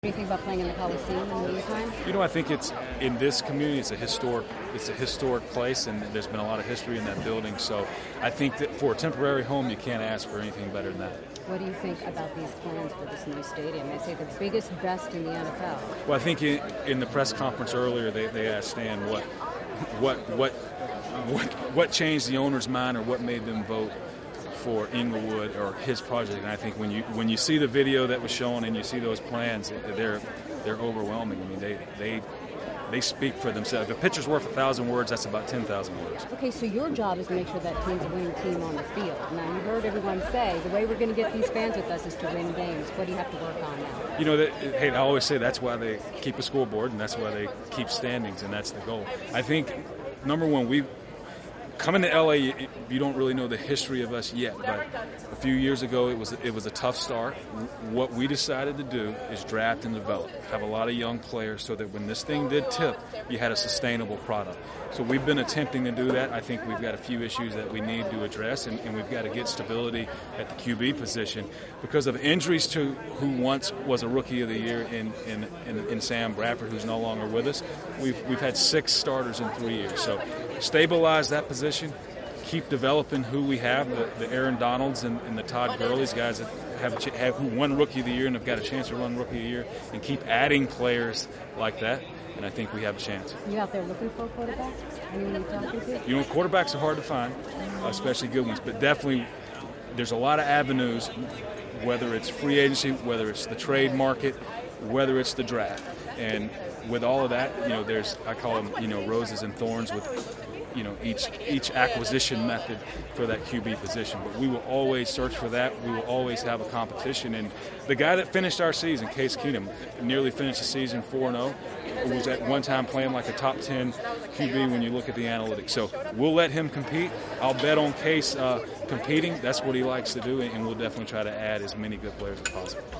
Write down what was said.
What do you think about playing in the Coliseum in the meantime? You know, I think it's in this community. It's a historic place, and there's been a lot of history in that building. So I think that for a temporary home, you can't ask for anything better than that. What do you think about these plans for this new stadium? They say the biggest, best in the NFL. Well, I think in the press conference earlier, they asked Stan what changed the owner's mind, or what made them vote for Inglewood or his project. And I think when you see the video that was shown and you see those plans, they're overwhelming. I mean, they speak for themselves. If a picture's worth 1,000 words, that's about 10,000 words. Okay, so your job is to make sure that team's a winning team on the field. Now, you heard everyone say the way we're going to get these fans with us is to win games. What do you have to work on now? You know, I always say that's why they keep a scoreboard, and that's why they keep standings, and that's the goal. I think, number one, coming to LA, you don't really know the history of us yet, but a few years ago it was a tough start. What we decided to do is draft and develop, have a lot of young players, so that when this thing did tip, you had a sustainable product. So we've been attempting to do that. I think we've got a few issues that we need to address, and we've got to get stability at the QB position because of injuries to who once was a Rookie of the Year in Sam Bradford, who's no longer with us. We've had 6 starters in 3 years, so stabilize that position, keep developing who we have, the Aaron Donalds and the Todd Gurley's, guys that have who won Rookie of the Year and have got a chance to run Rookie of the Year, and keep adding players like that, and I think we have a chance. You out there looking for a quarterback? Anyone you talking to? You know, quarterbacks are hard to find, especially good ones, but definitely there's a lot of avenues, whether it's free agency, whether it's the trade market, whether it's the draft. And with all of that, you know, I call them, you know, roses and thorns with, you know, each acquisition method for that QB position. But we will always search for that. We will always have a competition. And the guy that finished our season, Case Keenum, nearly finished the season 4-0, was at one time playing like a top 10 QB when you look at the analytics. So we'll let him compete. I'll bet on Case competing. That's what he likes to do, and we'll definitely try to add as many good players as possible.